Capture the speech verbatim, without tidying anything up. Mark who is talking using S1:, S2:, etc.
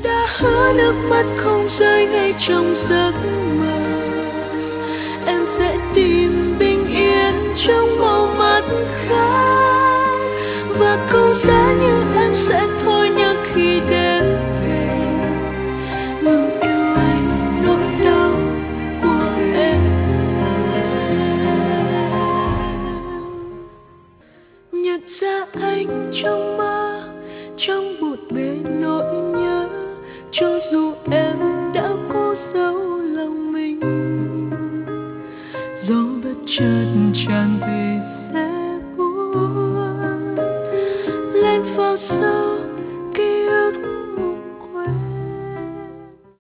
S1: đã hứa nước mắt không rơi ngay trong giấc mơ. Em sẽ tìm bình yên trong màu mắt khác, và câu giá như em sẽ thôi nhắc khi đêm về. Ngừng yêu anh nỗi đau của em. Nhận ra anh trong mơ, trong bộn bề nỗi nhớ, cho dù em đã cố giấu lòng mình. Gió bất chợt tràn về sẽ buốt